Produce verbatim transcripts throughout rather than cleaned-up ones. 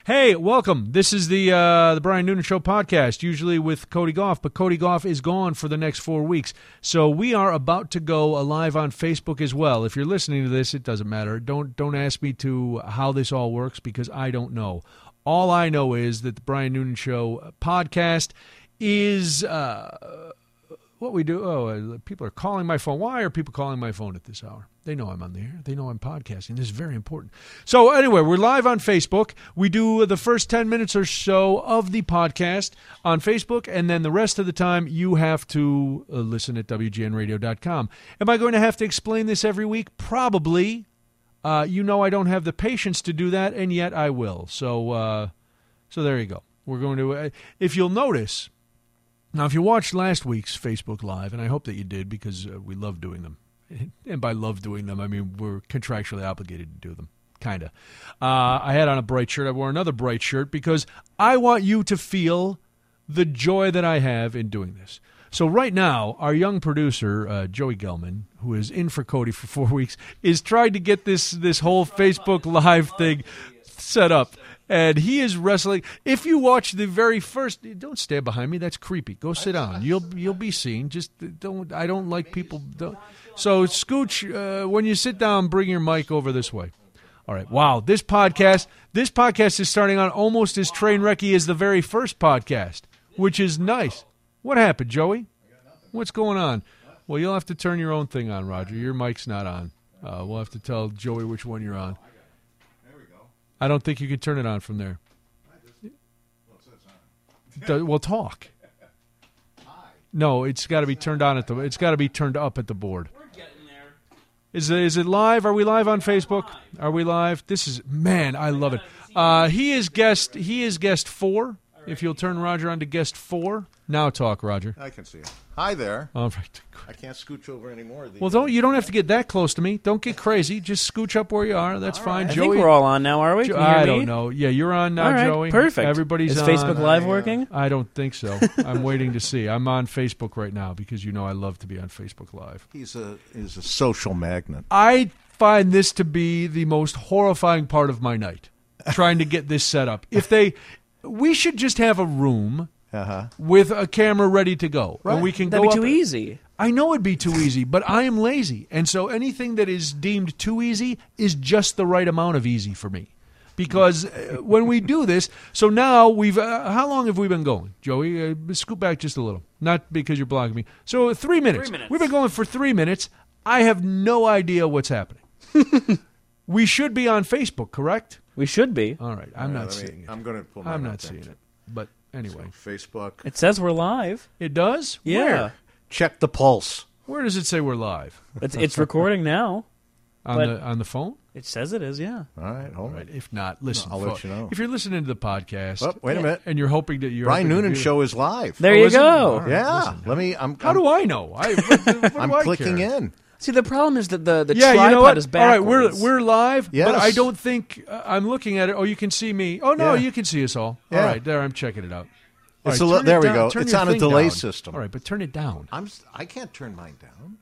Hey, welcome. This is the uh, the Brian Noonan Show podcast, usually with Cody Goff, but Cody Goff is gone for the next four weeks. So we are about to go live on Facebook as well. If you're listening to this, it doesn't matter. Don't don't ask me to how this all works because I don't know. All I know is that the Brian Noonan Show podcast is uh, what we do. Oh, people are calling my phone. Why are people calling my phone at this hour? They know I'm on the air. They know I'm podcasting. This is very important. So anyway, we're live on Facebook. We do the first ten minutes or so of the podcast on Facebook, and then the rest of the time you have to uh, listen at W G N radio dot com. Am I going to have to explain this every week? Probably. Uh, you know I don't have the patience to do that, and yet I will. So, uh, so there you go. We're going to, uh, if you'll notice, now if you watched last week's Facebook Live, and I hope that you did because uh, we love doing them. And by love doing them, I mean we're contractually obligated to do them, kind of. Uh, I had on a bright shirt. I wore another bright shirt because I want you to feel the joy that I have in doing this. So right now, our young producer, uh, Joey Gelman, who is in for Cody for four weeks, is trying to get this, this whole Facebook Live thing set up. And he is wrestling. If you watch the very first, don't stand behind me. That's creepy. Go sit down. You'll you'll be seen. Just don't. I don't like people. Don't. So scooch uh, when you sit down. Bring your mic over this way. All right. Wow. This podcast. This podcast is starting on almost as train wrecky as the very first podcast, which is nice. What happened, Joey? What's going on? Well, you'll have to turn your own thing on, Roger. Your mic's not on. Uh, we'll have to tell Joey which one you're on. I don't think you can turn it on from there. Well, talk. No, it's got to be turned on at the. It's got to be turned up at the board. We're getting there. Is it, is it live? Are we live on Facebook? Are we live? This is man. I love it. Uh, he is guest. He is guest four. If you'll turn Roger on to guest four. Now talk, Roger. I can see it. Hi there. All right. I can't scooch over anymore. Well, don't you don't have to get that close to me. Don't get crazy. Just scooch up where you are. That's all fine. Right. Joey, I think we're all on now, are we? Can you hear I me? don't know. Yeah, you're on now, all right, Joey. Perfect. Everybody's Is on. Facebook Live I, uh, working? I don't think so. I'm waiting to see. I'm on Facebook right now because you know I love to be on Facebook Live. He's a he's a social magnet. I find this to be the most horrifying part of my night, trying to get this set up. If they, we should just have a room. Uh-huh. With a camera ready to go. Right. And we can That'd go be too up. easy. I know it'd be too easy, but I am lazy. And so anything that is deemed too easy is just the right amount of easy for me. Because uh, when we do this, so now we've, uh, how long have we been going? Joey, uh, scoot back just a little. Not because you're blocking me. So uh, three minutes. Three minutes. We've been going for three minutes. I have no idea what's happening. We should be on Facebook, correct? We should be. All right. I'm All right, not let me- seeing it. I'm going to pull my I'm not notes seeing up. it. But anyway. So, Facebook. It says we're live. It does? Yeah. Where? Check the pulse. Where does it say we're live? It's it's recording now. On But- the on the phone? It says it is, yeah. All right, hold All right. on. If not, listen. I'll let folks. you know. If you're listening to the podcast, Oh, wait a minute. and you're hoping that you're Brian hoping to Noonan do- show is live. There Oh, you is it? go. All right. yeah. listen. Let me. I'm. How I'm, do I know? I, what, what do I'm I clicking care? in. See, the problem is that the, the Yeah, tripod you know what? is All right, backwards. we're we're live, Yes. but I don't think uh, I'm looking at it. Oh, you can see me. Oh no, Yeah. you can see us all. Yeah. All right, there. I'm checking it out. All It's right, a li- turn it there we down- go. turn It's your on a thing delay down. system. All right, but turn it down. I'm. s- I can't turn mine down.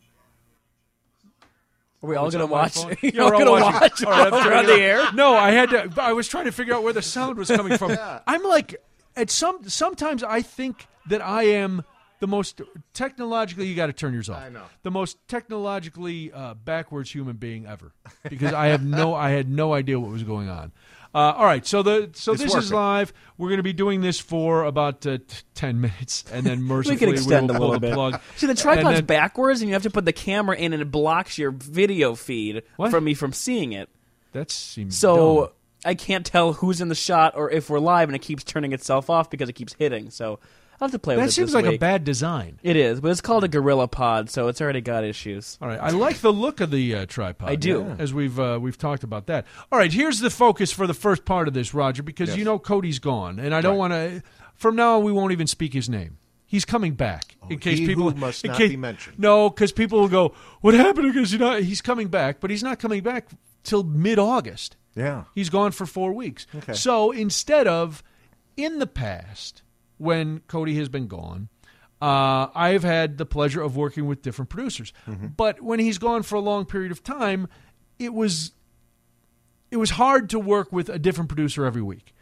Are we all It's going to on my watch? phone? You're Yeah, all we're all going to watching. watch All right, I'm while we're turning on the it air? No, I had to. I was trying to figure out where the sound was coming from. I'm like, at some. Sometimes I think that I am the most technologically. You got to turn yours off. I know. The most technologically uh, backwards human being ever, because I have no. I had no idea what was going on. Uh, all right, so the so It's this is working. live. We're going to be doing this for about uh, t- ten minutes, and then mercifully We can extend will a pull little the bit. plug. See, the And tripod's then- backwards, and you have to put the camera in, and it blocks your video feed What? from me from seeing it. That seems So dumb. I can't tell who's in the shot or if we're live, and it keeps turning itself off because it keeps hitting. So I'll have to play with That it seems this like a week. bad design. It is, but it's called a Gorilla Pod, so it's already got issues. All right, I like the look of the uh, tripod. I do. as we've uh, we've talked about that. All right, here's the focus for the first part of this, Roger, because Yes. you know Cody's gone, and I don't Right. want to. From now on, we won't even speak his name. He's coming back in case he people who must in not case- be mentioned. No, because people will go, "What happened?" Because you know he's coming back, but he's not coming back till mid-August. Yeah. He's gone for four weeks. Okay. So instead of in the past, when Cody has been gone, uh, I've had the pleasure of working with different producers. Mm-hmm. But when he's gone for a long period of time, it was it was hard to work with a different producer every week.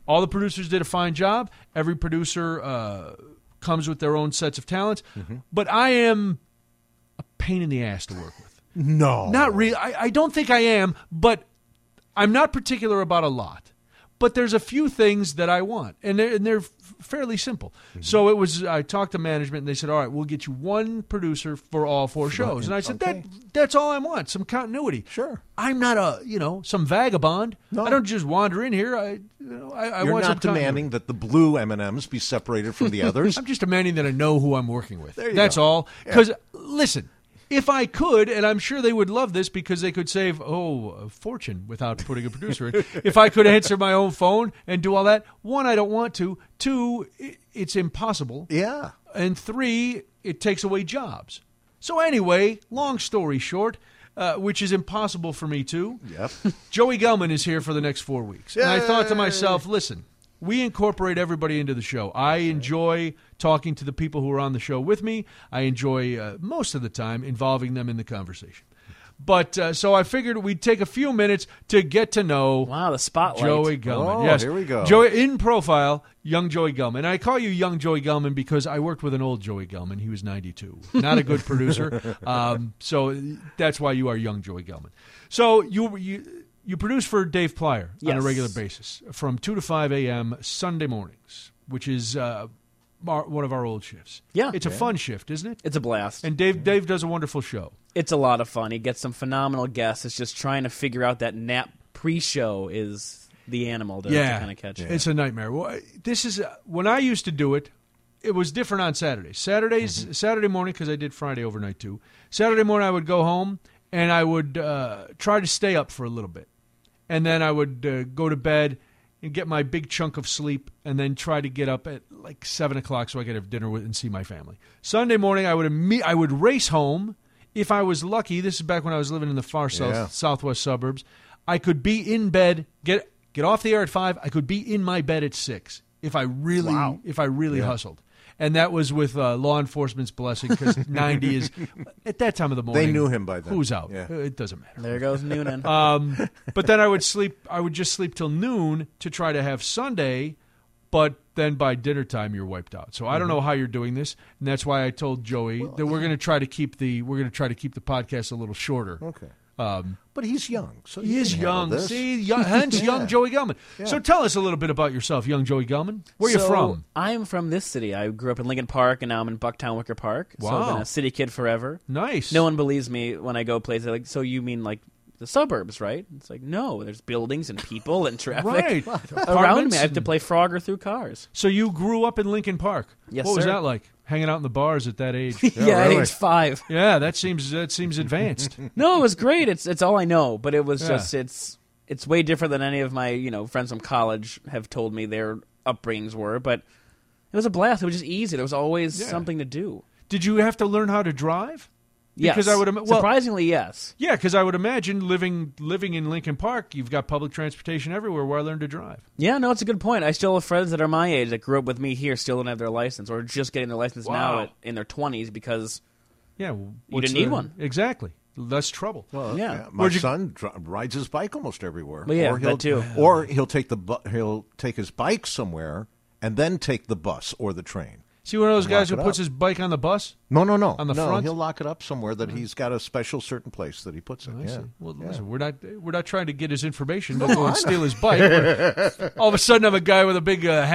all the producers did a fine job. Every producer uh, comes with their own sets of talents. Mm-hmm. But I am a pain in the ass to work with. No. Not really. I, I don't think I am, but I'm not particular about a lot. But there's a few things that I want, and they're, and they're fairly simple. Mm-hmm. So it was. I talked to management, and they said, all right, we'll get you one producer for all four shows. And I said, okay. that that's all I want, some continuity. Sure. I'm not a, you know, some vagabond. No. I don't just wander in here. I, you know, I, I You're want not some demanding that the blue M and M's be separated from the others. I'm just demanding that I know who I'm working with. There you That's go. all. Because, yeah. listen, if I could, and I'm sure they would love this because they could save, oh, a fortune without putting a producer in. If I could answer my own phone and do all that, one, I don't want to. Two, it's impossible. Yeah. And three, it takes away jobs. So anyway, long story short, uh, which is impossible for me too. Yep. Joey Gelman is here for the next four weeks. Yay! And I thought to myself, listen, we incorporate everybody into the show. I enjoy talking to the people who are on the show with me. I enjoy, uh, most of the time, involving them in the conversation. But uh, so I figured we'd take a few minutes to get to know wow, the spotlight. Joey Gelman. Oh, yes, here we go. Joey, in profile, young Joey Gelman. And I call you young Joey Gelman because I worked with an old Joey Gelman. He was ninety-two. Not a good producer. Um, so that's why you are young Joey Gelman. So you you you produce for Dave Plyer yes. on a regular basis from two to five a.m. Sunday mornings, which is uh, our, one of our old shifts. Yeah. It's a yeah. fun shift, isn't it? It's a blast. And Dave Dave does a wonderful show. It's a lot of fun. He gets some phenomenal guests. It's just trying to figure out that nap pre-show is the animal to, yeah, to kind of catch. Yeah. It's a nightmare. Well, this is uh, when I used to do it. It was different on Saturdays. Saturdays, mm-hmm. Saturday morning, because I did Friday overnight too. Saturday morning, I would go home and I would uh, try to stay up for a little bit, and then I would uh, go to bed and get my big chunk of sleep, and then try to get up at like seven o'clock so I could have dinner with and see my family. Sunday morning, I would imme- I would race home. If I was lucky, this is back when I was living in the far south, yeah. southwest suburbs, I could be in bed, get get off the air at five. I could be in my bed at six if I really wow. if I really yeah. hustled. And that was with uh, law enforcement's blessing because ninety is at that time of the morning. They knew him by then. Who's out? Yeah. It doesn't matter. There goes Noonan. Um, but then I would sleep. I would just sleep till noon to try to have Sunday. But then by dinner time, you're wiped out. So I don't know how you're doing this, and that's why I told Joey well, that we're going to try to keep the we're going to try to keep the podcast a little shorter. Okay. Um, but he's young, so he he is can handle young. this. See, young, hence yeah. young Joey Gelman. Yeah. So tell us a little bit about yourself, young Joey Gelman. Where so, you from? I'm from this city. I grew up in Lincoln Park, and now I'm in Bucktown Wicker Park. So I've Wow. been a city kid forever. Nice. No one believes me when I go places. Like, so you mean like the suburbs, right? It's like, no, there's buildings and people and traffic Right. around Apartments me. I have to and- play Frogger through cars. So you grew up in Lincoln Park. Yes, What was sir. that like? Hanging out in the bars at that age. Yeah, at really? age five. Yeah, that seems that seems advanced. No, it was great. It's it's all I know, but it was Yeah. just it's it's way different than any of my you know friends from college have told me their upbringings were. But it was a blast. It was just easy. There was always Yeah. something to do. Did you have to learn how to drive? Yes, Because I would ima- well- surprisingly yes. Yeah, because I would imagine living living in Lincoln Park, you've got public transportation everywhere where I learned to drive. Yeah, no, it's a good point. I still have friends that are my age that grew up with me here, still don't have their license, or just getting their license now Wow. at, in their twenties because Yeah, well, You what's didn't need the- one. Exactly. Less trouble. Well, Yeah. my Where'd you- son dri- rides his bike almost everywhere. Well, yeah, or he'll, that too. Or he'll take the bu- he'll take his bike somewhere and then take the bus or the train. See one of those guys who Lock it puts up. his bike on the bus? No, no, no. On the no, front? he'll lock it up somewhere that he's got a special certain place that he puts it. I yeah. see. Well, Yeah. listen, we're not we're not trying to get his information to go and steal his bike. We're- all of a sudden, I'm a guy with a big uh,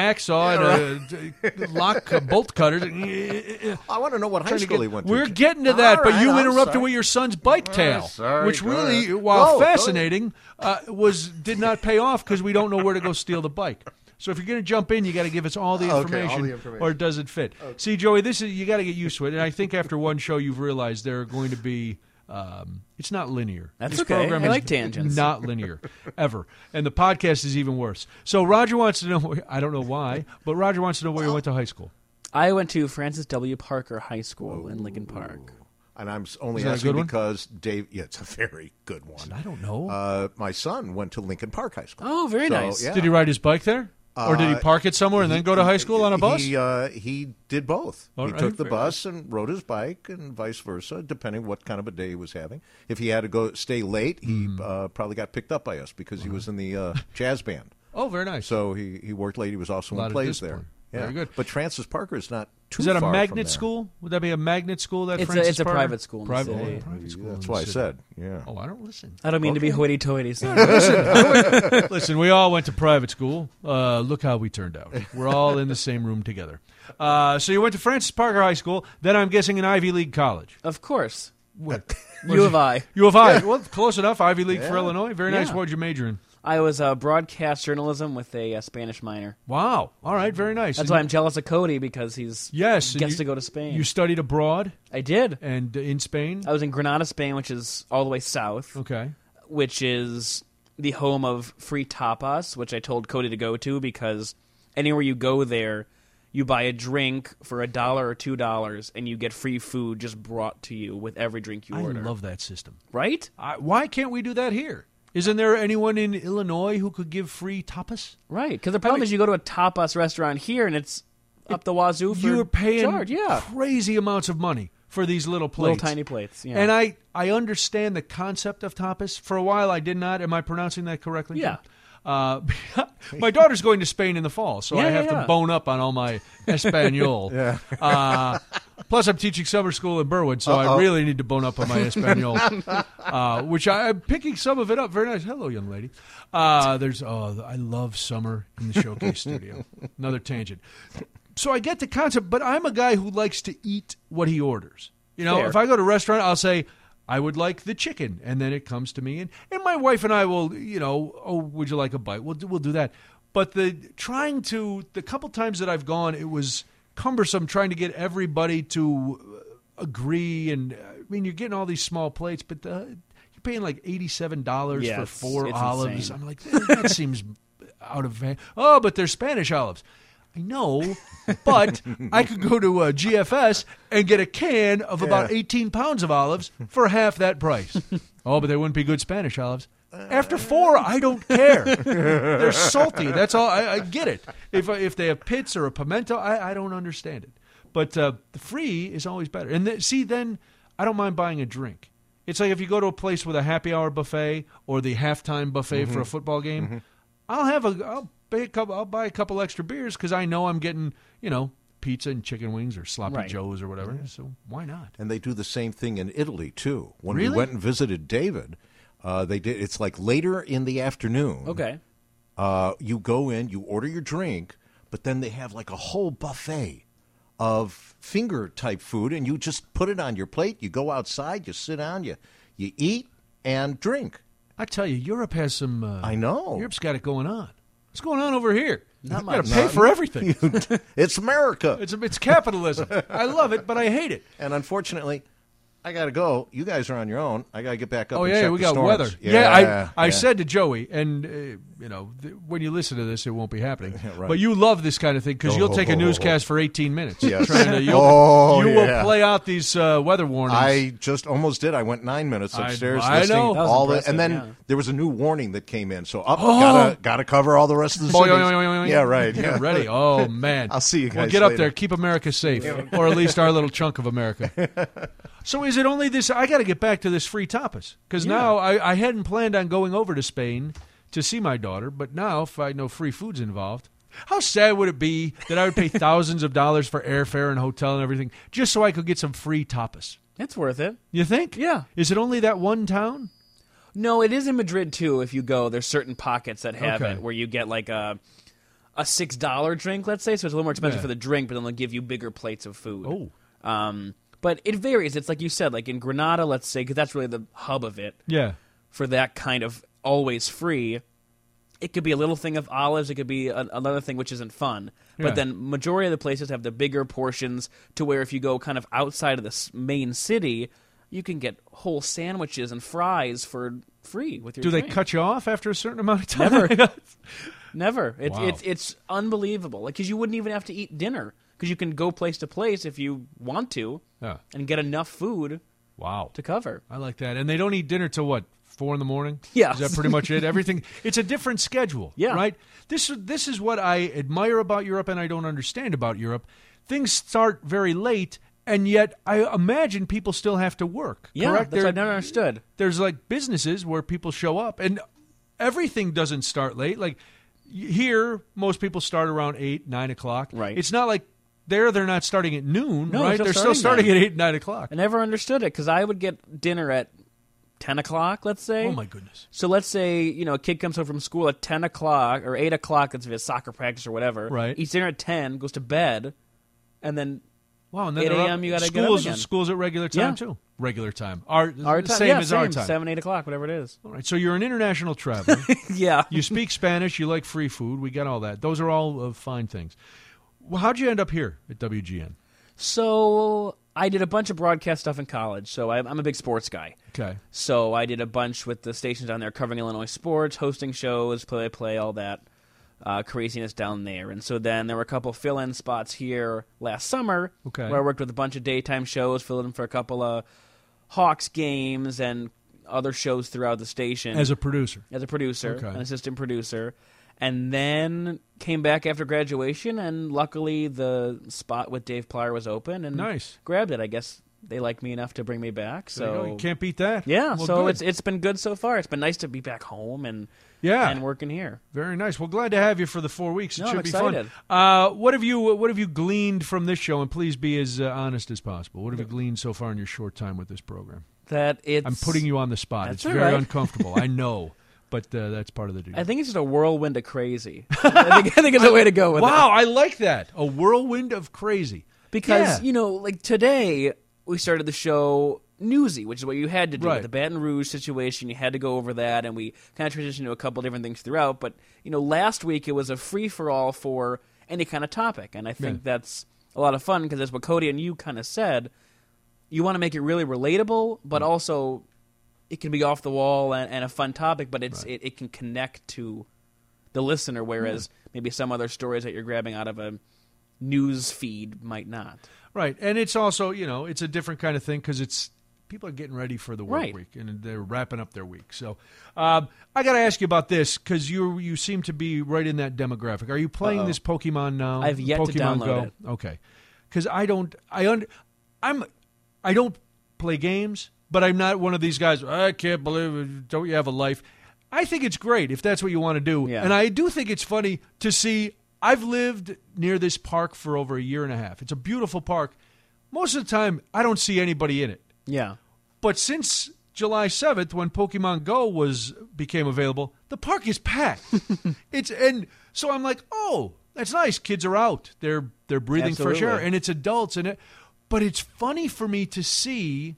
hacksaw and a, a lock a bolt cutter. I want to know what high Trying to school get- he went to. we're getting to that, All but right, you I'm interrupted sorry. with your son's bike tale, sorry, which go really, ahead. while Go, go. fascinating, uh, was did not pay off because we don't know where to go steal the bike. So if you're going to jump in, you got to give us all the Okay, all information, the information. or it doesn't fit. See, Joey, this is you got to get used to it, and I think after one show, you've realized there are going to be. Um, it's not linear. That's This okay. program I is like tangents. Not linear, ever. And the podcast is even worse. So Roger wants to know. Where, I don't know why, but Roger wants to know where you went to high school. I went to Francis W. Parker High School in Lincoln Park. And I'm s- only Is that a asking good one? because Dave. Yeah, it's a very good one. I don't know. Uh, my son went to Lincoln Park High School. Oh, very So, nice. yeah. Did he ride his bike there, or did he Uh, park it somewhere and then go to high school on a bus? He uh, he did both. All he right, took the fair bus and rode his bike, and vice versa, depending what kind of a day he was having. If he had to go stay late, he Hmm. uh, probably got picked up by us because he was in the uh, jazz band. Oh, very nice. So he, he worked late. He was also A lot in of plays there. discipline. Yeah. Very good. But Francis Parker is not too Is that a far from magnet there. school? Would that be a magnet school? That It's a- Francis it's a Parker? private school in the Private, city. oh, private school. That's in the why I city. said. Yeah. Oh, I don't listen. I don't mean to be hoity-toity. So. listen, listen, we all went to private school. Uh, look how we turned out. We're all in the same room together. Uh, so you went to Francis Parker High School. Then I'm guessing an Ivy League college. Of course. What? U of I. U of I. Well, close enough. Ivy League for Yeah. Illinois. Very nice. Yeah. What did you major in? I was uh, broadcast journalism with a uh, Spanish minor. Wow. All right. Very nice. That's And why I'm jealous of Cody because he's yes, and gets you- to go to Spain. You studied abroad I did. and uh, in Spain. I was in Granada, Spain, which is all the way south, Okay. which is the home of free tapas, which I told Cody to go to because anywhere you go there, you buy a drink for a dollar or two dollars, and you get free food just brought to you with every drink you I order. love that system. Right? I, why can't we do that here? Isn't there anyone in Illinois who could give free tapas? Right. Because the problem mean- is you go to a tapas restaurant here, and it's up the wazoo for You're paying charge. Yeah. crazy amounts of money for these little plates. Little tiny plates. Yeah. And I, I understand the concept of tapas. For a while, I did not. Am I pronouncing that correctly? Yeah. Uh, my daughter's going to Spain in the fall, so Yeah, I have yeah, yeah. to bone up on all my Espanol. Yeah. Uh, plus, I'm teaching summer school in Berwyn, so Uh-oh. I really need to bone up on my Espanol, uh, which I, I'm picking some of it up. Very nice. Hello, young lady. Uh, there's oh, I love summer in the Showcase studio. Another tangent. So I get the concept, but I'm a guy who likes to eat what he orders. You know, Fair. if I go to a restaurant, I'll say, I would like the chicken, and then it comes to me, and, and my wife and I will, you know, oh, would you like a bite? We'll do, we'll do that. But the trying to, the couple times that I've gone, it was cumbersome trying to get everybody to agree, and I mean, you're getting all these small plates, but uh, you're paying like eighty-seven dollars Yeah, for it's- four it's olives. insane. I'm like, that, that seems out of hand. Oh, but they're Spanish olives. I know, but I could go to uh, G F S and get a can of about Yeah. eighteen pounds of olives for half that price. Oh, but they wouldn't be good Spanish olives. After four, I don't care. They're salty. That's all. I, I get it. If if they have pits or a pimento, I, I don't understand it. But uh, the free is always better. And th- see, then I don't mind buying a drink. It's like if you go to a place with a happy hour buffet or the halftime buffet for a football game, I'll have a I'll pay a couple. I'll buy a couple extra beers because I know I'm getting you know pizza and chicken wings or sloppy Right. joes or whatever. So why not? And they do the same thing in Italy too. When Really? we went and visited David, uh, they did. It's like later in the afternoon. Okay. Uh, you go in, you order your drink, but then they have like a whole buffet of finger type food, and you just put it on your plate. You go outside, you sit down, you you eat and drink. I tell you, Europe has some. Uh, I know. Europe's got it going on. What's going on over here? Not Got to much. pay for everything. It's America. It's it's capitalism. I love it, but I hate it. And unfortunately, I got to go. You guys are on your own. I got to get back up Oh and yeah, check we the got storms. weather. Yeah, I I yeah. said to Joey, and uh, you know, th- when you listen to this, it won't be happening. Yeah, right. But you love this kind of thing because you'll take a Oh. newscast for eighteen minutes. Yes. Trying to, you'll, Oh, you will yeah. play out these uh, weather warnings. I just almost did. I went nine minutes I- upstairs. I listening know. That was all the, impressive, and then yeah. there was a new warning that came in. So up, Oh. gotta gotta cover all the rest of the Boing, cities. boing, boing, boing, boing. Yeah, right. Yeah, Yeah. ready. Oh man, I'll see you Well, guys get up later. there. Keep America safe, or at least our little chunk of America. So is it only this? I got to get back to this free tapas because Yeah. now I, I hadn't planned on going over to Spain to see my daughter, but now if I know free food's involved, how sad would it be that I would pay thousands of dollars for airfare and hotel and everything just so I could get some free tapas? It's worth it. You think? Yeah. Is it only that one town? No, it is in Madrid too. If you go, there's certain pockets that have Okay. it where you get like a a six dollar drink, let's say. So it's a little more expensive Yeah. for the drink, but then they'll give you bigger plates of food. Oh. Um, but it varies. It's like you said, like in Granada, let's say, because that's really the hub of it Yeah. for that kind of always free. It could be a little thing of olives. It could be a, another thing which isn't fun. Yeah. But then majority of the places have the bigger portions to where if you go kind of outside of the s- main city, you can get whole sandwiches and fries for free with your Do they drink. cut you off after a certain amount of time? Never. Never. It's Wow. it's it's unbelievable. Like, because you wouldn't even have to eat dinner because you can go place to place if you want to Yeah. and get enough food Wow. to cover. I like that. And they don't eat dinner till what? Four in the morning? Yeah. Is that pretty much it? Everything. It's a different schedule. Yeah. Right? This this is what I admire about Europe and I don't understand about Europe. Things start very late and yet I imagine people still have to work. Yeah, correct? that's There- what I've never understood. There's like businesses where people show up and everything doesn't start late. Like here, most people start around eight, nine o'clock. Right. It's not like there they're not starting at noon, No, right? they're They're still still starting starting at eight, nine o'clock. I never understood it because I would get dinner at ten o'clock, let's say. Oh, my goodness. So let's say, you know, a kid comes home from school at ten o'clock or eight o'clock, that's if it's soccer practice or whatever. Right. Eats dinner at ten, goes to bed, and then Wow, and then eight they're up- a.m. you gotta get up schools, again. Schools at regular time, Yeah. too. Regular time. Our, our time, same yeah, as same, our time. seven, eight o'clock, whatever it is. All right, so you're an international traveler. Yeah. You speak Spanish. You like free food. We got all that. Those are all uh, fine things. Well, how'd you end up here at W G N? So I did a bunch of broadcast stuff in college, so I'm I'm a big sports guy. Okay. So I did a bunch with the stations down there covering Illinois sports, hosting shows, play-by-play, all that uh, craziness down there. And so then there were a couple fill-in spots here last summer Okay. where I worked with a bunch of daytime shows, filled in for a couple of Hawks games and other shows throughout the station. As a producer. as a producer, Okay. an assistant producer, and then came back after graduation, and luckily the spot with Dave Plyer was open, and Nice. grabbed it. I guess they like me enough to bring me back. There you go. So You can't beat that. yeah, Well, so good. it's it's been good so far. It's been nice to be back home and Yeah. and working here. Very nice. Well, glad to have you for the four weeks. It No, should I'm be excited. fun. Uh, what have you What have you gleaned from this show? And please be as uh, honest as possible. What have you gleaned so far in your short time with this program? That it's I'm putting you on the spot. That's It's all very right. uncomfortable. I know, but uh, that's part of the deal. I think it's just a whirlwind of crazy. I think I think it's a way to go with it. Wow, I like that. A whirlwind of crazy. Because, Yeah. you know, like today, we started the show newsy, which is what you had to do. Right. With the Baton Rouge situation, you had to go over that, and we kind of transitioned to a couple different things throughout. But, you know, last week it was a free-for-all for any kind of topic, and I think Yeah. that's a lot of fun, because that's what Cody and you kind of said. You want to make it really relatable, but also it can be off the wall and, and a fun topic, but it's Right. it, it can connect to the listener, whereas maybe some other stories that you're grabbing out of a news feed might not. Right, and it's also, you know, it's a different kind of thing because it's people are getting ready for the work Right. week and they're wrapping up their week. So um, I got to ask you about this because you you seem to be right in that demographic. Are you playing Uh-oh. this Pokemon now? I've yet to Pokemon download Go? it. Okay, because I don't. I un, I'm. I don't play games, but I'm not one of these guys. I can't believe it. Don't you have a life? I think it's great if that's what you want to do, Yeah. and I do think it's funny to see. I've lived near this park for over a year and a half. It's a beautiful park. Most of the time, I don't see anybody in it. Yeah. But since July seventh, when Pokemon Go was became available, the park is packed. It's and so I'm like, oh, that's nice. Kids are out. They're they're breathing fresh air, Absolutely. and it's adults in it. But it's funny for me to see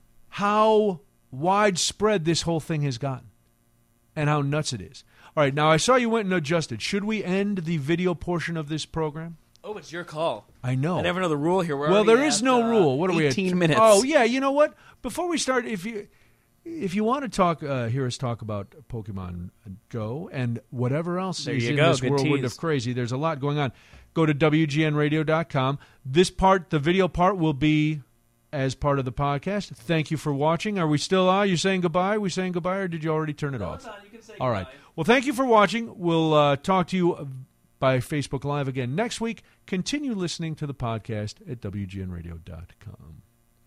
how widespread this whole thing has gotten and how nuts it is. All right, now I saw you went and adjusted. Should we end the video portion of this program? Oh, it's your call. I know. I never know the rule here. We're Well, already there is at, no uh, rule. What are we at? eighteen minutes. Oh, yeah. You know what? Before we start, if you if you want to talk, uh, hear us talk about Pokemon Go and whatever else There is you in go. this Good whirlwind tease. of crazy, there's a lot going on. Go to W G N radio dot com. This part, the video part, will be as part of the podcast. Thank you for watching. Are we still on? Are you saying goodbye? Are we saying goodbye, or did you already turn it No, off? it's on. You can say All right. goodbye. Well, thank you for watching. We'll uh, talk to you by Facebook Live again next week. Continue listening to the podcast at W G N radio dot com.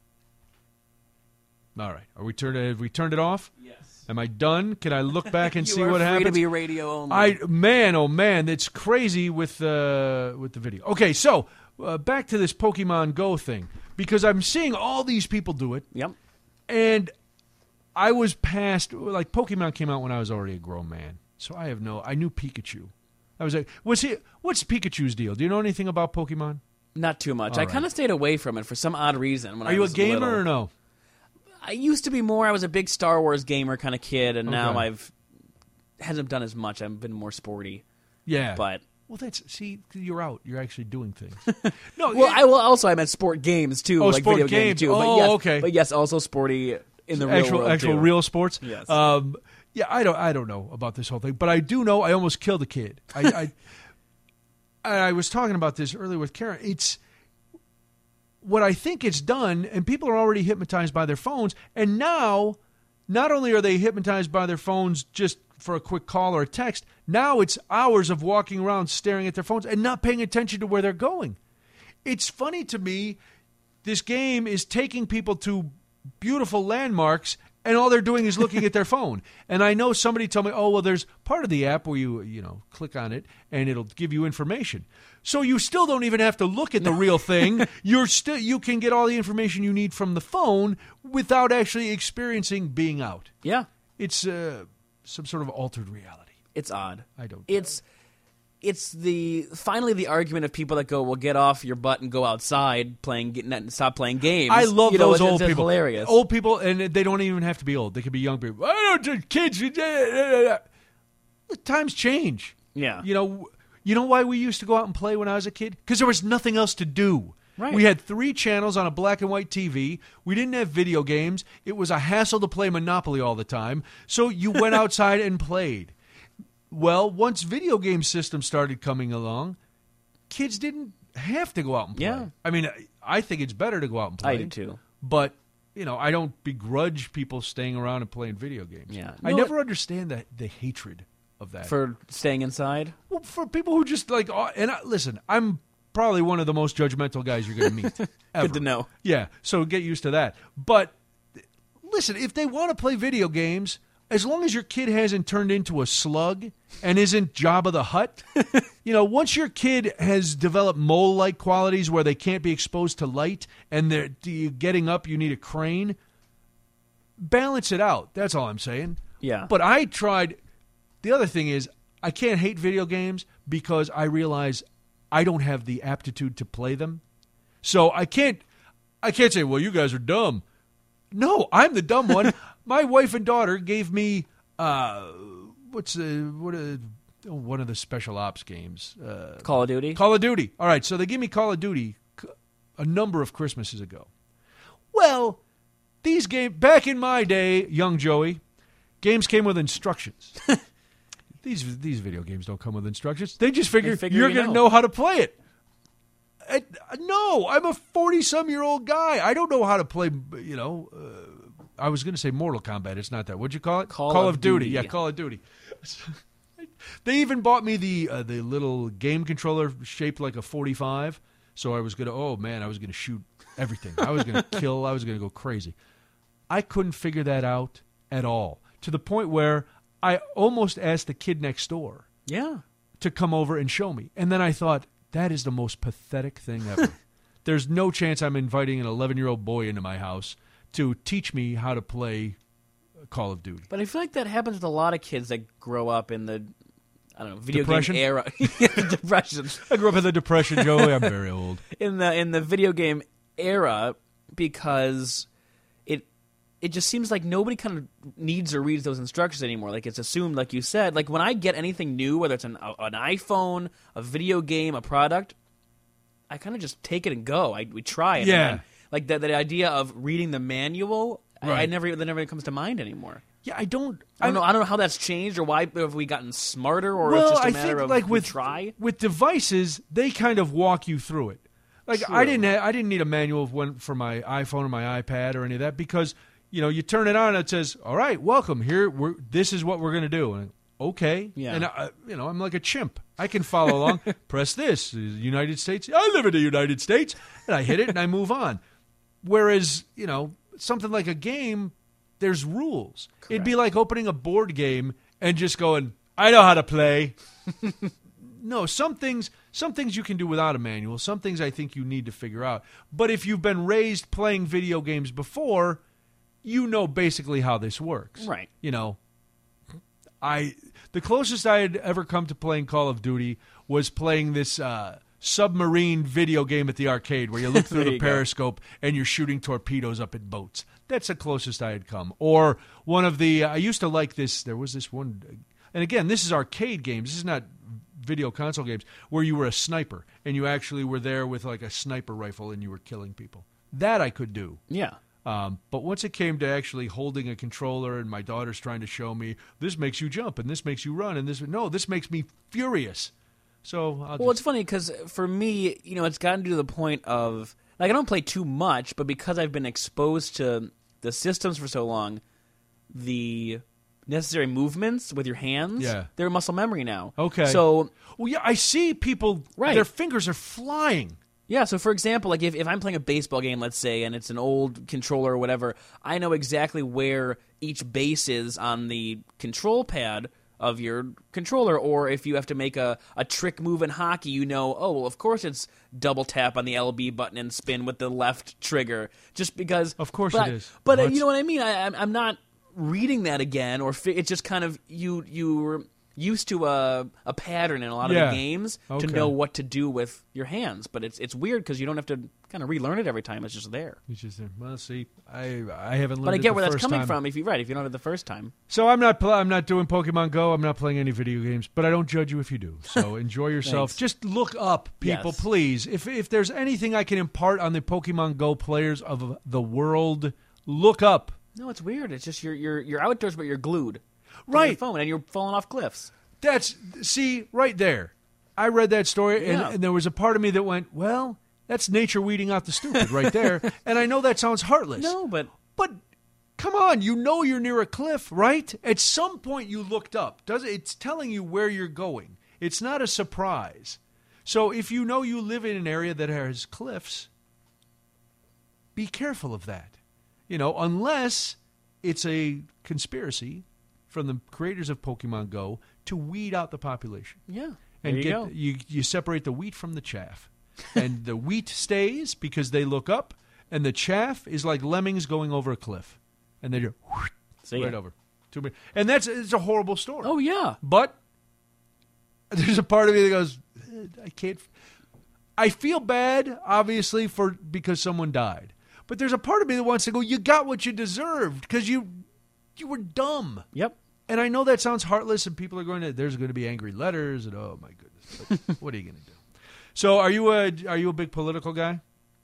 All right. Are we turned? Have we turned it off? Yes. Am I done? Can I look back and you see are what free happens? to be radio only. I man, oh man, it's crazy with uh, with the video. Okay, so uh, back to this Pokemon Go thing because I'm seeing all these people do it, Yep. and I was past like Pokemon came out when I was already a grown man, so I have no. I knew Pikachu. I was like, what's he? What's Pikachu's deal? Do you know anything about Pokemon? Not too much. All I right. kind of stayed away from it for some odd reason. When Are I you a was gamer little. or no? I used to be more. I was a big Star Wars gamer kind of kid, and now Okay. I've hasn't done as much. I've been more sporty. Yeah, But well, that's see, you're out. You're actually doing things. no, well, it- I will also. I meant sport games too, Oh, like sport video games. games too. Oh, but yes, okay. But yes, also sporty in the real actual world actual too. real sports. Yes. Um, yeah, I don't I don't know about this whole thing, but I do know I almost killed a kid. I I, I was talking about this earlier with Karen. It's what I think it's done, and people are already hypnotized by their phones, and now not only are they hypnotized by their phones just for a quick call or a text, now it's hours of walking around staring at their phones and not paying attention to where they're going. It's funny to me, this game is taking people to beautiful landmarks and all they're doing is looking at their phone. And I know somebody told me, oh, well, there's part of the app where you, you know, click on it and it'll give you information. So you still don't even have to look at the real thing. You're still you can get all the information you need from the phone without actually experiencing being out. Yeah. It's uh, some sort of altered reality. It's odd. I don't. It's it's the finally the argument of people that go, well, get off your butt and go outside playing, get, stop playing games. I love you know, those it's, old it's people. Hilarious. Old people, and they don't even have to be old. They could be young people. I don't kids. Times change. Yeah. You know. You know why we used to go out and play when I was a kid? Because there was nothing else to do. Right. We had three channels on a black and white T V. We didn't have video games. It was a hassle to play Monopoly all the time. So you went outside and played. Well, once video game systems started coming along, kids didn't have to go out and play. Yeah. I mean, I think it's better to go out and play. I do too. But, you know, I don't begrudge people staying around and playing video games. Yeah. I No, never understand the, the hatred of that. For staying inside? Well, for people who just like, oh, and I, listen, I'm probably one of the most judgmental guys you're going to meet. Ever. Good to know. Yeah, so get used to that. But listen, if they want to play video games, as long as your kid hasn't turned into a slug and isn't Jabba the Hutt, you know, once your kid has developed mole-like qualities where they can't be exposed to light and they're getting up, you need a crane, balance it out. That's all I'm saying. Yeah. But I tried. The other thing is, I can't hate video games because I realize I don't have the aptitude to play them. So I can't I can't say, well, you guys are dumb. No, I'm the dumb one. My wife and daughter gave me, uh, what's the, what a, oh, one of the special ops games. Uh, Call of Duty? Call of Duty. All right, so they gave me Call of Duty a number of Christmases ago. Well, these games, back in my day, young Joey, games came with instructions. These these video games don't come with instructions. They just figure, They figure you're you going to know. know how to play it. I, no, I'm a forty-some-year-old guy. I don't know how to play, you know, uh, I was going to say Mortal Kombat. It's not that. What'd you call it? Call Call of of Duty. Duty. Yeah, Call of Duty. They even bought me the uh, the little game controller shaped like a forty-five. So I was going to, oh, man, I was going to shoot everything. I was going to kill. I was going to go crazy. I couldn't figure that out at all, to the point where I almost asked the kid next door Yeah. to come over and show me. And then I thought, that is the most pathetic thing ever. There's no chance I'm inviting an eleven-year-old boy into my house to teach me how to play Call of Duty. But I feel like that happens with a lot of kids that grow up in the, I don't know, video Depression? game era. Yeah, depression. I grew up in the Depression, Joey. I'm very old. In the in the video game era, because it it just seems like nobody kind of needs or reads those instructions anymore. Like, it's assumed, like you said. Like, when I get anything new, whether it's an an iPhone, a video game, a product, I kind of just take it and go. I we try it. Yeah. And then, like the the idea of reading the manual, I, I Right. never that never comes to mind anymore. Yeah, I don't. I don't know. I don't know how that's changed, or why have we gotten smarter, or well, it's just a I matter think of like we with try. with devices, they kind of walk you through it. Like I True. didn't, ha- I didn't need a manual of one for my iPhone or my iPad or any of that, because you know you turn it on and it says, "All right, welcome here. We're this is what we're going to do." And okay, Yeah. and I, you know I'm like a chimp. I can follow along. Press this, United States. I live in the United States, and I hit it and I move on. Whereas you know something like a game, there's rules. It'd be like opening a board game and just going, I know how to play. No, some things some things you can do without a manual. Some things I think you need to figure out. But if you've been raised playing video games before, you know basically how this works. Right. You know, I the closest I had ever come to playing Call of Duty was playing this uh, submarine video game at the arcade where you look through There the you go. periscope and you're shooting torpedoes up at boats. That's the closest I had come. Or one of the I used to like this. There was this one, and again, this is arcade games. This is not video console games where you were a sniper and you actually were there with like a sniper rifle and you were killing people. That I could do. Yeah. Um, but once it came to actually holding a controller and my daughter's trying to show me, this makes you jump and this makes you run and this, no, this makes me furious. So I'll Well, just, it's funny because for me, you know, it's gotten to the point of, like, I don't play too much, but because I've been exposed to the systems for so long, the necessary movements with your hands, Yeah. they're muscle memory now. Okay. So, well, yeah, I see people, Right. their fingers are flying. Yeah, so for example, like if, if I'm playing a baseball game, let's say, and it's an old controller or whatever, I know exactly where each base is on the control pad of your controller. Or if you have to make a, a trick move in hockey, you know, oh, well, of course it's double tap on the L B button and spin with the left trigger. Just because... Of course but, it is. But uh, What? you know what I mean? I, I'm, I'm not reading that again, or fi- it's just kind of... you you were used to a, a pattern in a lot of Yeah. the games Okay. to know what to do with your hands. But it's it's weird because you don't have to kind of relearn it every time. It's just there. It's just there. Well, see, I I haven't learned But I it get the where that's first coming time. from. If you're right, if you don't have it the first time. So I'm not pl- I'm not doing Pokemon Go. I'm not playing any video games, but I don't judge you if you do. So enjoy yourself. Thanks. Just look up, people, Yes. please. If if there's anything I can impart on the Pokemon Go players of the world, look up. No, it's weird. It's just you're you're you're outdoors, but you're glued to Right. your phone, and you're falling off cliffs. That's see right there. I read that story, and, Yeah. and there was a part of me that went, "Well, that's nature weeding out the stupid right there." And I know that sounds heartless. No, but But come on, you know you're near a cliff, right? At some point you looked up. Does it, it's telling you where you're going. It's not a surprise. So if you know you live in an area that has cliffs, be careful of that. You know, unless it's a conspiracy from the creators of Pokemon Go to weed out the population. yeah, And there you get go. you you separate the wheat from the chaff. And the wheat stays because they look up, and the chaff is like lemmings going over a cliff. And they just whoosh, See right ya. over. Two minutes. And that's it's a horrible story. Oh yeah, But there's a part of me that goes, "Eh, I can't. I feel bad, obviously, for because someone died. But there's a part of me that wants to go, you got what you deserved because you you were dumb. yep. And I know that sounds heartless, and people are going to. There's going to be angry letters, and oh my goodness, but what are you going to do? So, are you a are you a big political guy?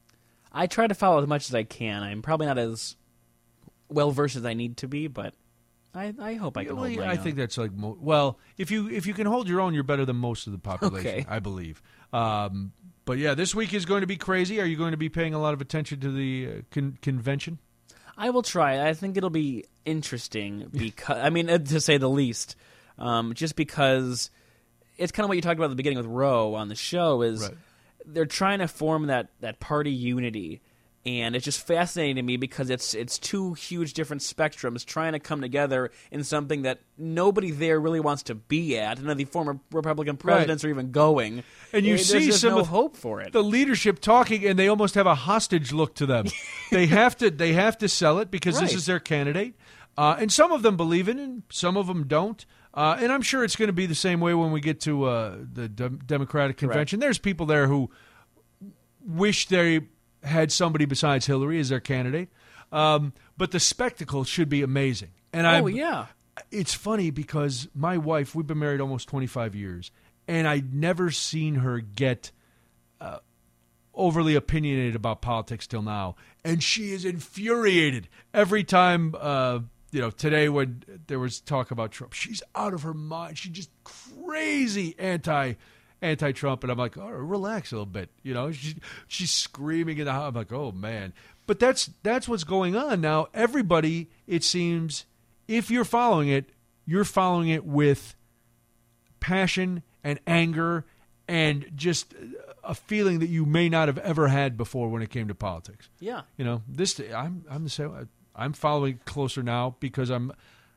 I try to follow as much as I can. I'm probably not as well versed as I need to be, but I, I hope I can Well, hold my I own. think that's like mo- well, if you if you can hold your own, you're better than most of the population. Okay. I believe. Um, but yeah, this week is going to be crazy. Are you going to be paying a lot of attention to the uh, con- convention? I will try. I think it'll be interesting because I mean, uh, to say the least. Um, just because it's kind of what you talked about at the beginning with Roe on the show is Right. they're trying to form that, that party unity, and it's just fascinating to me because it's it's two huge different spectrums trying to come together in something that nobody there really wants to be at. None of the former Republican presidents are even going, And you There's see just some no of hope for it. The leadership talking, and they almost have a hostage look to them. they have to they have to sell it because this Right. is their candidate, uh, and some of them believe in it, and some of them don't. Uh, and I'm sure it's going to be the same way when we get to uh, the Dem- Democratic convention. There's people there who wish they had somebody besides Hillary as their candidate, um, but the spectacle should be amazing. And I, oh yeah. it's funny because my wife, we've been married almost twenty-five years, and I'd never seen her get uh, overly opinionated about politics till now. And she is infuriated every time, uh, you know, today when there was talk about Trump. She's out of her mind. She's just crazy anti anti-Trump. And I'm like, oh, relax a little bit. You know, she, she's screaming in the house. I'm like, oh, man. But that's that's what's going on now. Everybody, it seems, if you're following it, you're following it with passion and anger and just a feeling that you may not have ever had before when it came to politics. Yeah. You know, this I'm I'm the same. I'm following it closer now because I'm.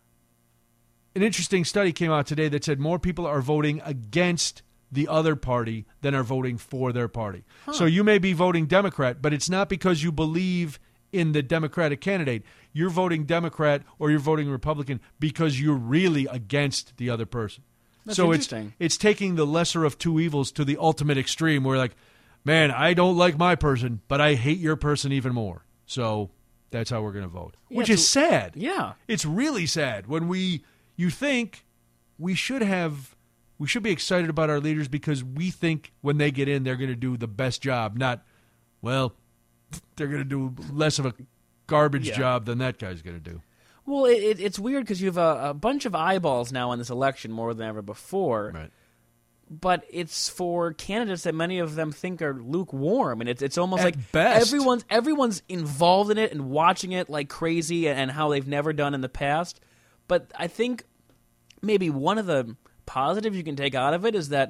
An interesting study came out today that said more people are voting against the other party than are voting for their party. So you may be voting Democrat, but it's not because you believe in the Democratic candidate. You're voting Democrat or you're voting Republican because you're really against the other person. That's so interesting. it's it's taking the lesser of two evils to the ultimate extreme where like, man, I don't like my person, but I hate your person even more. So that's how we're going to vote, Yeah, which it's is a- sad. Yeah. It's really sad when we you think we should have we should be excited about our leaders because we think when they get in they're going to do the best job, not well, they're going to do less of a garbage Yeah. job than that guy's going to do. Well, it, it, it's weird because you have a, a bunch of eyeballs now on this election more than ever before. Right. But it's for candidates that many of them think are lukewarm, and it's it's almost At like best. everyone's everyone's involved in it and watching it like crazy, and, and how they've never done in the past. But I think maybe one of the positives you can take out of it is that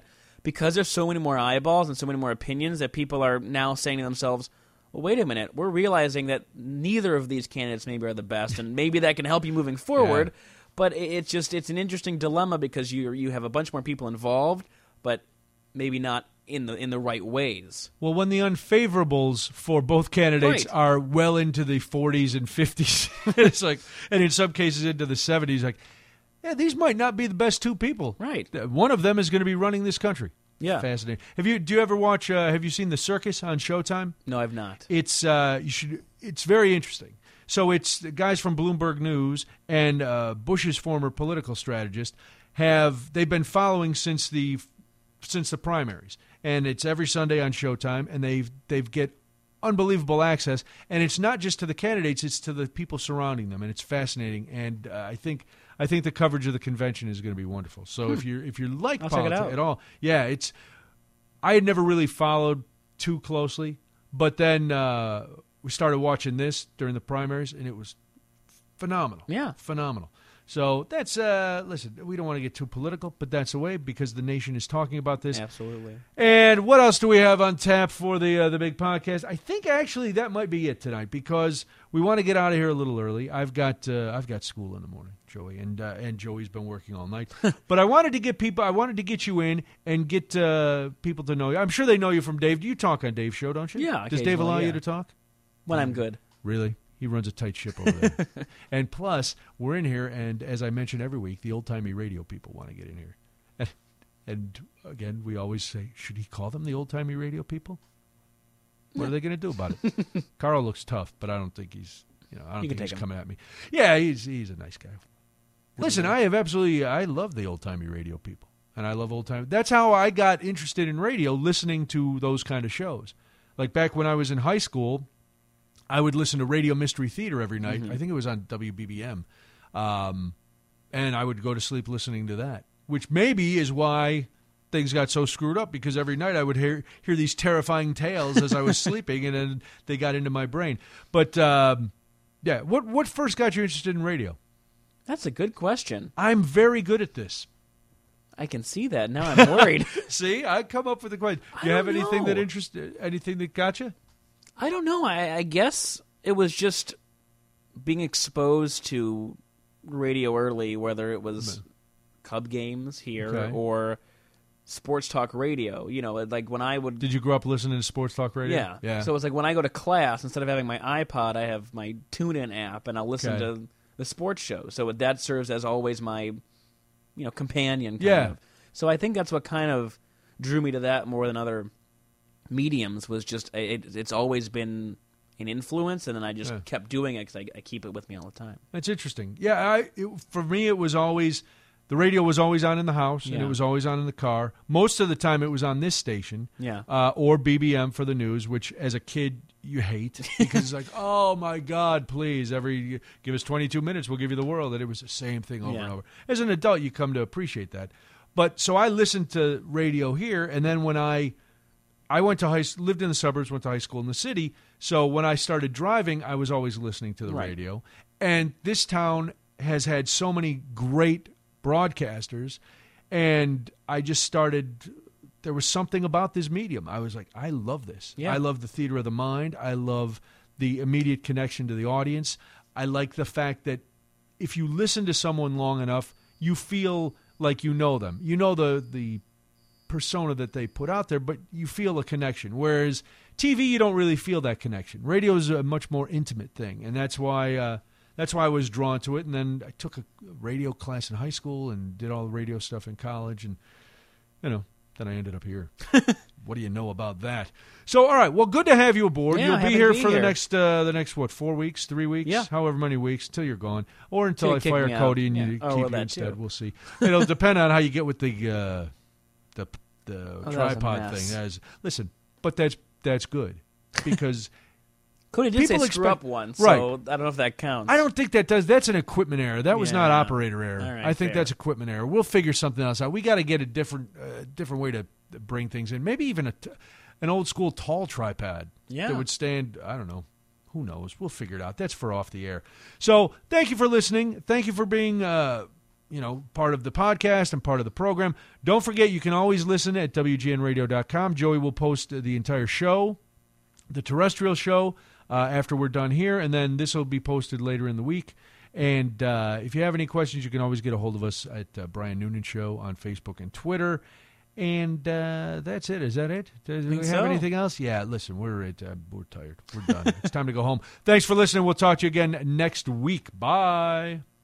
because there's so many more eyeballs and so many more opinions that people are now saying to themselves, well, wait a minute, we're realizing that neither of these candidates maybe are the best, and maybe that can help you moving forward. Yeah. But it's just it's an interesting dilemma because you you have a bunch more people involved, but maybe not in the in the right ways. Well, when the unfavorables for both candidates Right. are well into the forties and fifties, it's like, and in some cases into the seventies, like, yeah, these might not be the best two people. Right. One of them is going to be running this country. Yeah. Fascinating. Have you? Do you ever watch? Uh, have you seen The Circus on Showtime? No, I've not. It's uh, you should. It's very interesting. So it's the guys from Bloomberg News and uh, Bush's former political strategist have they've been following since the since the primaries, and it's every Sunday on Showtime, and they've they've get unbelievable access, and it's not just to the candidates, it's to the people surrounding them, and it's fascinating. And uh, I think I think the coverage of the convention is going to be wonderful. So Hmm. if you're if you like I'll check it politics out. at all, yeah, it's I had never really followed too closely, but then uh, we started watching this during the primaries, and it was phenomenal. Yeah. Phenomenal. So that's, uh, listen, we don't want to get too political, but that's the way because the nation is talking about this. Absolutely. And what else do we have on tap for the uh, the big podcast? I think actually that might be it tonight because we want to get out of here a little early. I've got uh, I've got school in the morning, Joey, and uh, and Joey's been working all night. But I wanted to get people, I wanted to get you in and get uh, people to know you. I'm sure they know you from Dave. Do you talk on Dave's show, don't you? Yeah, Does Dave occasionally, allow yeah. you to talk? When I'm good. Really? He runs a tight ship over there. And plus, we're in here, and as I mention every week, the old-timey radio people want to get in here. And, and again, we always say, should he call them the old-timey radio people? What are they going to do about it? Carl looks tough, but I don't think he's, you know, I don't You can think he's take him. coming at me. Yeah, he's he's a nice guy. Listen, I have absolutely, I love the old-timey radio people, and I love old-timey. That's how I got interested in radio, listening to those kind of shows. Like back when I was in high school, I would listen to Radio Mystery Theater every night. Mm-hmm. I think it was on W B B M. Um, and I would go to sleep listening to that, which maybe is why things got so screwed up because every night I would hear hear these terrifying tales as I was sleeping, and then they got into my brain. But, um, yeah, what, what first got you interested in radio? That's a good question. I'm very good at this. I can see that. Now I'm worried. See, I come up with a question. I Do you have don't anything know. that interested, anything that got you? I don't know. I, I guess it was just being exposed to radio early, whether it was Cub games here Okay. or sports talk radio. You know, like when I would... Did you grow up listening to sports talk radio? Yeah. Yeah. So it's like when I go to class, instead of having my iPod, I have my TuneIn app, and I'll listen Okay. to the sports show. So that serves as always my, you know, companion. Kind Yeah. Of. So I think that's what kind of drew me to that more than other mediums. Was just it, it's always been an influence, and then I just Yeah. kept doing it because I, I keep it with me all the time. That's interesting. Yeah, I, it, for me, it was always the radio was always on in the house, and Yeah. it was always on in the car. Most of the time, it was on this station, Yeah. uh, or B B M for the news, which as a kid you hate because it's like, oh my God, please, every give us twenty-two minutes, we'll give you the world, and it was the same thing over Yeah. and over. As an adult, you come to appreciate that. But so I listened to radio here, and then when I I went to high, lived in the suburbs, went to high school in the city. So when I started driving, I was always listening to the Right. radio. And this town has had so many great broadcasters, and I just started. There was something about this medium. I was like, I love this. Yeah. I love the theater of the mind. I love the immediate connection to the audience. I like the fact that if you listen to someone long enough, you feel like you know them. You know the the persona that they put out there, but you feel a connection. Whereas T V, you don't really feel that connection. Radio is a much more intimate thing, and that's why uh, that's why I was drawn to it. And then I took a radio class in high school and did all the radio stuff in college, and you know, then I ended up here. What do you know about that? So, all right, well, good to have you aboard. Yeah, You'll happy be to here be for the here. next uh, the next what four weeks, three weeks, Yeah. however many weeks until you're gone, or until Till you I kick fire me out. Cody and Yeah. you Oh, keep well, you that instead. too. We'll see. It'll depend on how you get with the uh, the the that was a tripod mess. thing. As listen, but that's that's good because Cody did say People screw expect- up once, Right. so I don't know if that counts. I don't think that does. That's an equipment error. That was not Yeah. operator error. All right, I think fair. that's equipment error. We'll figure something else out. We got to get a different uh, different way to bring things in. Maybe even a t- an old school tall tripod Yeah. that would stand. I don't know. Who knows? We'll figure it out. That's for off the air. So thank you for listening. Thank you for being uh, you know, part of the podcast and part of the program. Don't forget, you can always listen at W G N radio dot com. Joey will post the entire show, the terrestrial show, uh, after we're done here, and then this will be posted later in the week. And uh, if you have any questions, you can always get a hold of us at uh, Brian Noonan Show on Facebook and Twitter. And uh, that's it. Is that it? Do we have so. anything else? Yeah, listen, we're at, uh, we're tired. We're done. It's time to go home. Thanks for listening. We'll talk to you again next week. Bye.